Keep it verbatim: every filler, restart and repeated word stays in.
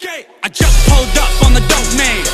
I just pulled up on the dope man.